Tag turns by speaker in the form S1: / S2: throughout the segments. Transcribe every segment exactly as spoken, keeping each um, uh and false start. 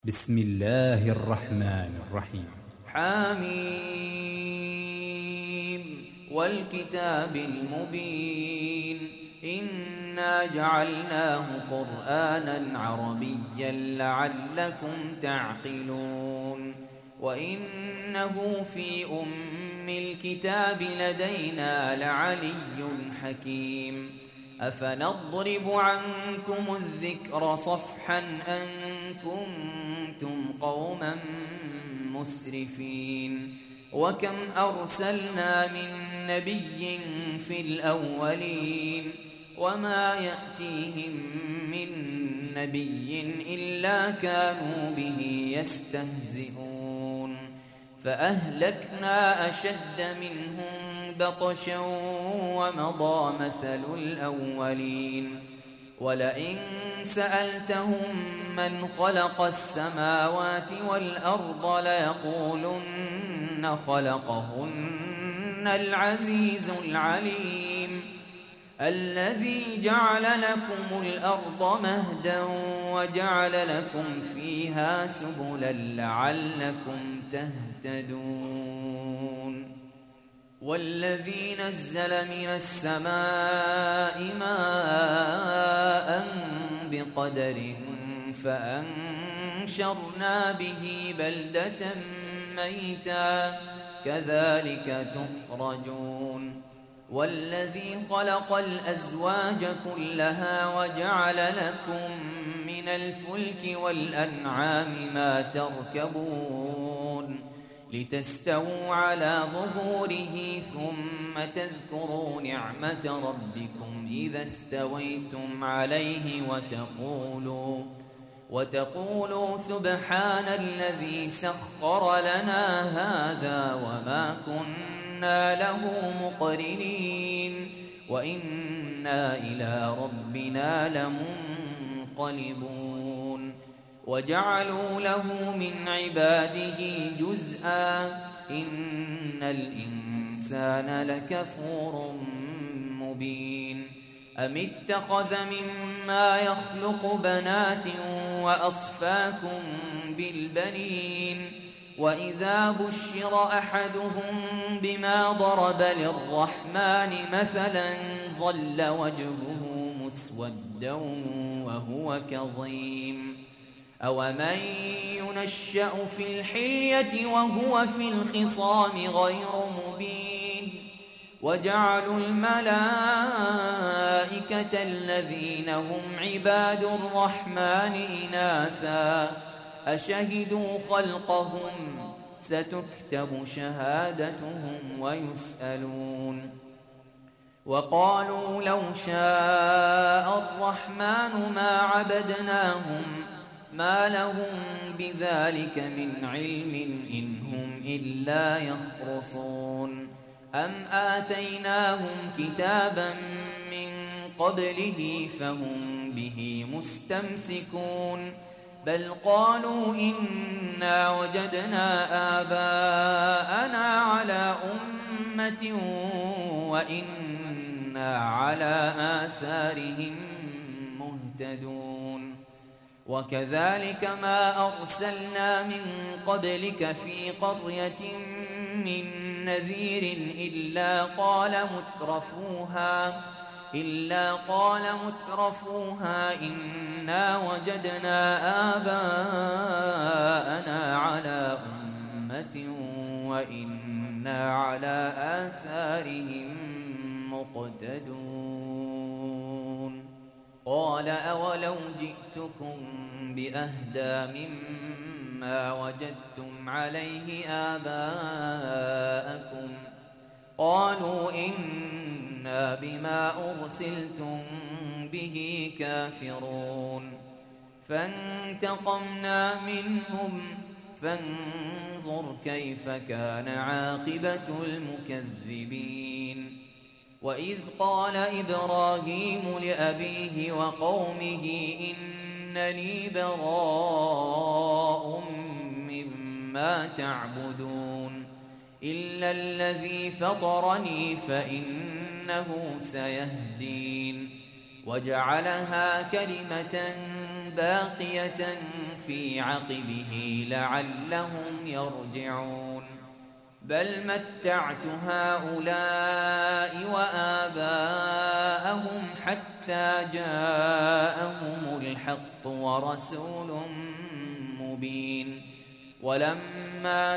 S1: بسم الله الرحمن الرحيم.
S2: حميم والكتاب المبين إنا جعلناه قرآنا عربيا لعلكم تعقلون وإنه في أم الكتاب لدينا لعلي حكيم أفنضرب عنكم الذكر صفحا أن كنتم قوما مسرفين وكم أرسلنا من نبي في الأولين وما يأتيهم من نبي إلا كانوا به يستهزئون فأهلكنا أشد منهم بطشا ومضى مثل الأولين ولئن سألتهم من خلق السماوات والأرض ليقولن خلقهن العزيز العليم الذي جعل لكم الأرض مهدا وجعل لكم فيها سبلا لعلكم تهتدون والذي نزل من السماء ماء بقدر فأنشرنا به بلدة ميتا كذلك تخرجون والذي خلق الأزواج كلها وجعل لكم من الفلك والأنعام ما تركبون لتستووا على ظهوره ثم تذكروا نعمة ربكم إذا استويتم عليه وتقولوا وتقولوا سبحان الذي سخر لنا هذا وما كنا له مقرنين وإنا إلى ربنا لمنقلبون وجعلوا له من عباده جزءا إن الإنسان لكفور مبين أم اتخذ مما يخلق بنات وأصفاكم بالبنين وإذا بشر أحدهم بما ضرب للرحمن مثلا ظل وجهه مسودا وهو كظيم أومن ينشأ في الحلية وهو في الخصام غير مبين وجعلوا الملائكة الذين هم عباد الرحمن إناثا أشهدوا خلقهم ستكتب شهادتهم ويسألون وقالوا لو شاء الرحمن ما عبدناهم ما لهم بذلك من علم إن هم إلا يخرصون أم آتيناهم كتابا من قبله فهم به مستمسكون بل قالوا إنا وجدنا آباءنا على أمة وإنا على آثارهم مهتدون وكذلك ما أرسلنا من قبلك في قرية من نذير إلا قال مترفوها إلا قال مترفوها إنا وجدنا آباءنا على أمة وإنا على آثارهم مقتدون قال أولو جئتكم بأهدى مما وجدتم عليه آباءكم قالوا إنا بما أرسلتم به كافرون فانتقمنا منهم فانظر كيف كان عاقبة المكذبين وإذ قال إبراهيم لأبيه وقومه إنني براء مما تعبدون إلا الذي فطرني فإنه سيهدين وجعلها كلمة باقية في عقبه لعلهم يرجعون بل متعت هؤلاء وآباءهم حتى جاءهم الحق ورسول مبين ولما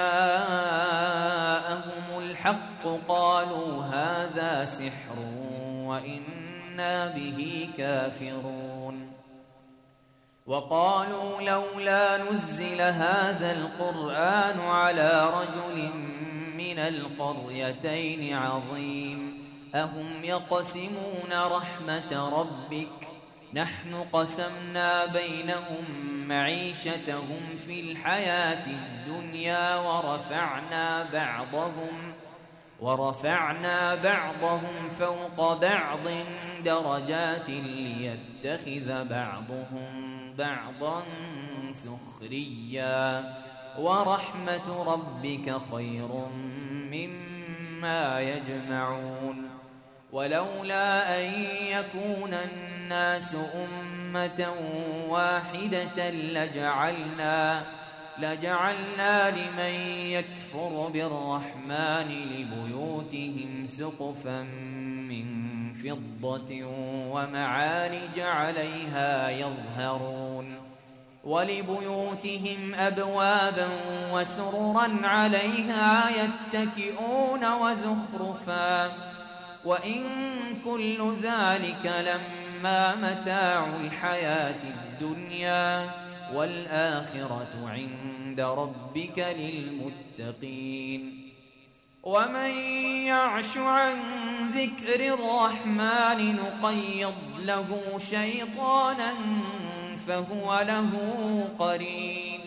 S2: جاءهم الحق قالوا هذا سحر وإنا به كافرون وقالوا لولا نزل هذا القرآن على رجل من القريتين عظيم أهم يقسمون رحمة ربك نحن قسمنا بينهم معيشتهم في الحياة الدنيا ورفعنا بعضهم ورفعنا بعضهم فوق بعض درجات ليتخذ بعضهم بعضا سخريا ورحمة ربك خير مما يجمعون ولولا أن يكون الناس أمة واحدة لجعلنا لجعلنا لمن يكفر بالرحمن لبيوتهم سقفا من فضة ومعارج عليها يظهرون ولبيوتهم أبوابا وسررا عليها يتكئون وزخرفا وإن كل ذلك لما متاع الحياة الدنيا والآخرة عند ربك للمتقين ومن يعش عن ذكر الرحمن نقيض له شيطانا فهو له قرين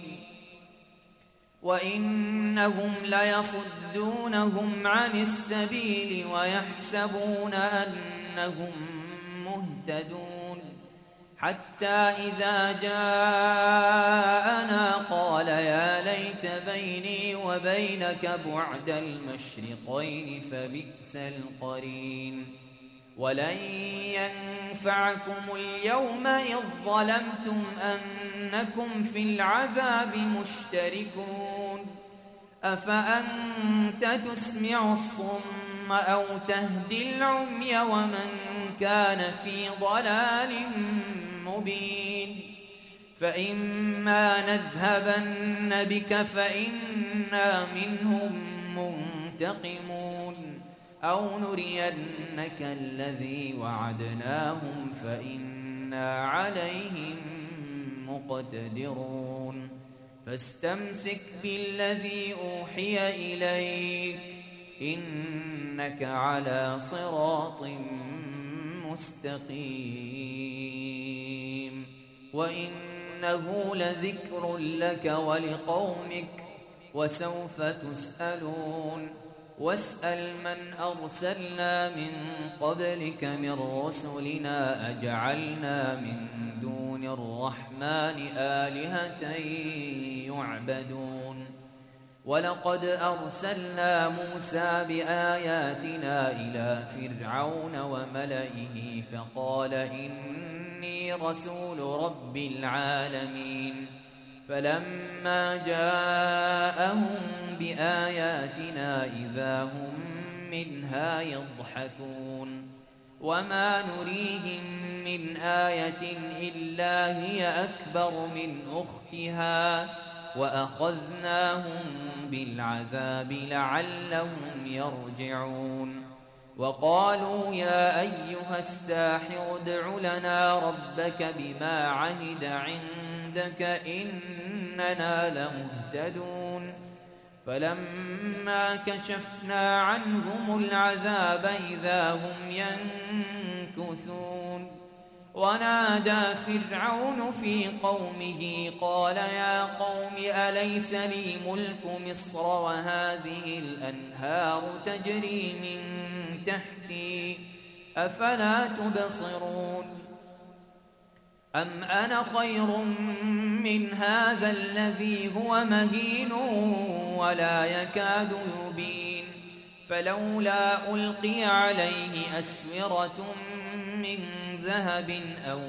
S2: وإنهم ليصدونهم عن السبيل ويحسبون أنهم مهتدون حتى إذا جاءنا قال يا ليت بيني وبينك بعد المشرقين فبئس القرين ولن ينفعكم اليوم إذ ظلمتم أنكم في العذاب مشتركون أفأنت تسمع الصم أو تهدي العمي ومن كان في ضلال مبين فإما نذهبن بك فإنا منهم منتقمون أو نرينك الذي وعدناهم فإنا عليهم مقتدرون فاستمسك بالذي أوحي إليك إنك على صراط مستقيم وإنه لذكر لك ولقومك وسوف تسألون واسأل من أرسلنا من قبلك من رسلنا أجعلنا من دون الرحمن آلهة يعبدون ولقد أرسلنا موسى بآياتنا إلى فرعون وملئه فقال إني رسول رب العالمين فلما جاءهم بآياتنا إذا هم منها يضحكون وما نريهم من آية إلا هي أكبر من أختها وأخذناهم بالعذاب لعلهم يرجعون وقالوا يا أيها الساحر ادع لنا ربك بما عهد عندك إننا لمهتدون فلما كشفنا عنهم العذاب إذا هم ينكثون ونادى فرعون في قومه قال يا قوم أليس لي ملك مصر وهذه الأنهار تجري من تحتي أفلا تبصرون أم أنا خير من هذا الذي هو مهين ولا يكاد يبين فلولا ألقي عليه أسورة من ذهب أو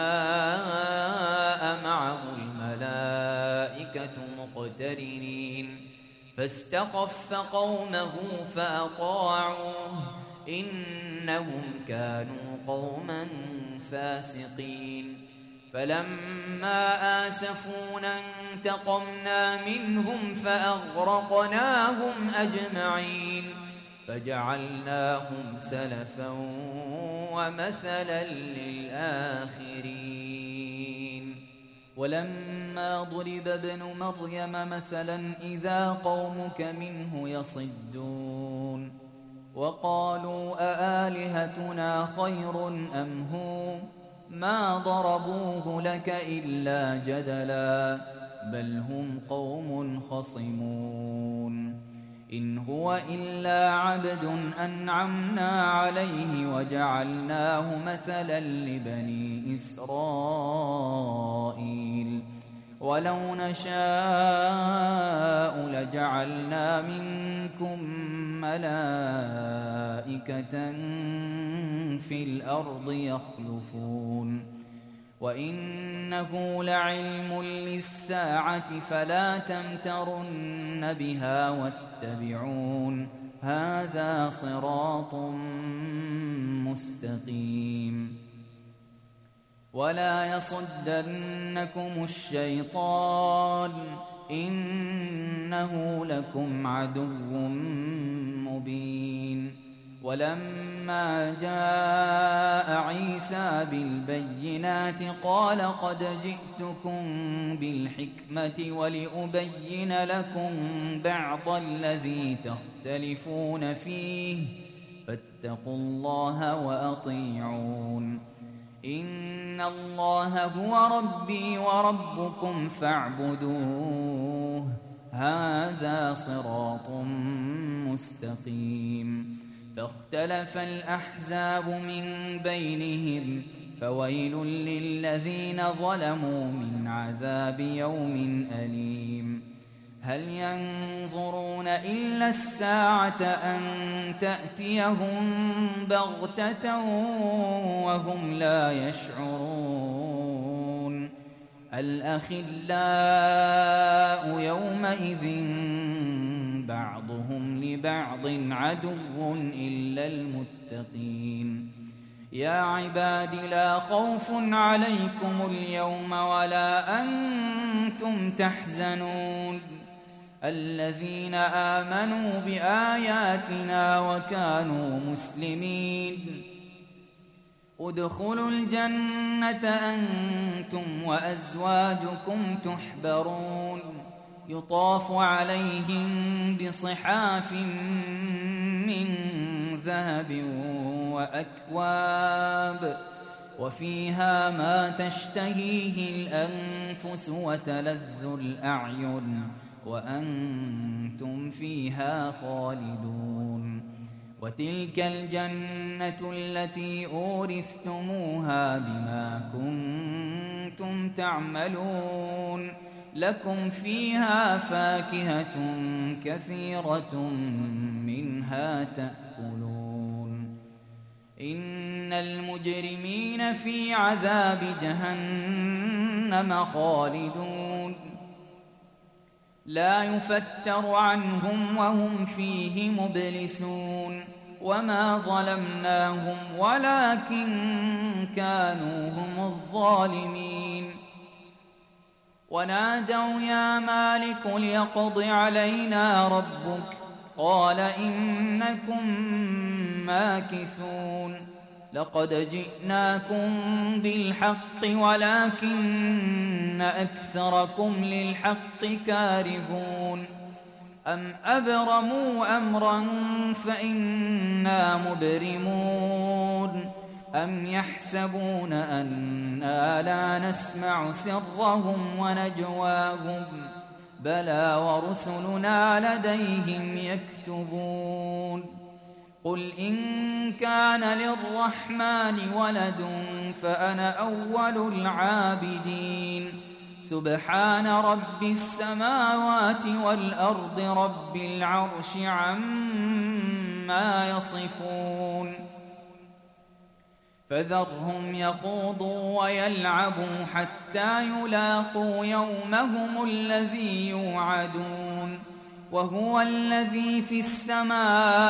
S2: جاء معه الملائكة مقترنين فاستخف قومه فأطاعوه إنهم كانوا قوما فاسقين فلما آسفونا انتقمنا منهم فأغرقناهم أجمعين فجعلناهم سلفا ومثلا للآخرين ولما ضرب ابن مريم مثلا إذا قومك منه يصدون وقالوا أآلهتنا خير أم هو ما ضربوه لك إلا جدلا بل هم قوم خصمون إن هو إلا عبد أنعمنا عليه وجعلناه مثلا لبني إسرائيل ولو نشاء لجعلنا منكم ملائكة في الأرض يخلفون وإنه لعلم للساعة فلا تمترن بها واتبعون هذا صراط مستقيم ولا يصدنكم الشيطان إنه لكم عدو مبين ولما جاء عيسى بالبينات قال قد جئتكم بالحكمة ولأبين لكم بعض الذي تختلفون فيه فاتقوا الله وأطيعون إن الله هو ربي وربكم فاعبدوه هذا صراط مستقيم فاختلف الأحزاب من بينهم فويل للذين ظلموا من عذاب يوم أليم هل ينظرون إلا الساعة أن تأتيهم بغتة وهم لا يشعرون الأخلاء يومئذ بعضهم لبعض عدو إلا المتقين يا عباد لا خوف عليكم اليوم ولا أنتم تحزنون الذين آمنوا بآياتنا وكانوا مسلمين ادخلوا الجنة أنتم وأزواجكم تحبرون يطاف عليهم بصحاف من ذهب وأكواب وفيها ما تشتهيه الأنفس وتلذ الأعين وأنتم فيها خالدون وتلك الجنة التي أورثتموها بما كنتم تعملون لكم فيها فاكهة كثيرة منها تأكلون إن المجرمين في عذاب جهنم خالدون لا يفتر عنهم وهم فيه مبلسون وما ظلمناهم ولكن كانوا هم الظالمين ونادوا يا مالك ليقض علينا ربك قال إنكم ماكثون لقد جئناكم بالحق ولكن أكثركم للحق كارهون أم أبرموا أمرا فإنا مبرمون أم يحسبون أنا لا نسمع سرهم ونجواهم بلى ورسلنا لديهم يكتبون قل إن كان للرحمن ولد فأنا أول العابدين سبحان رب السماوات والأرض رب العرش عما يصفون فذرهم يخوضوا ويلعبوا حتى يلاقوا يومهم الذي يوعدون وهو الذي في السماء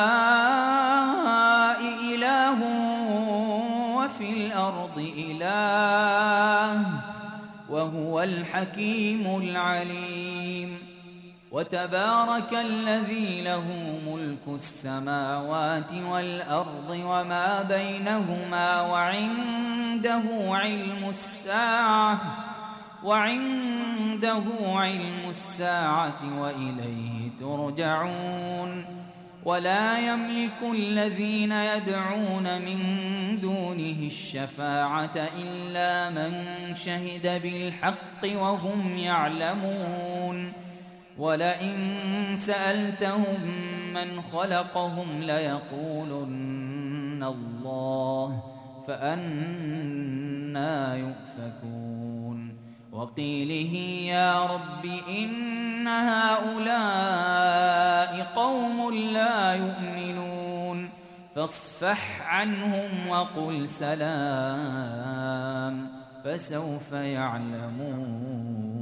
S2: إله وفي الأرض إله وهو الحكيم العليم وتبارك الذي له ملك السماوات والأرض وما بينهما وعنده علم الساعة وعنده علم الساعة وإليه ترجعون ولا يملك الذين يدعون من دونه الشفاعة إلا من شهد بالحق وهم يعلمون ولئن سألتهم من خلقهم ليقولن الله فأنى يؤفكون وقيله يا رب إن هؤلاء قوم لا يؤمنون فاصفح عنهم وقل سلام فسوف يعلمون.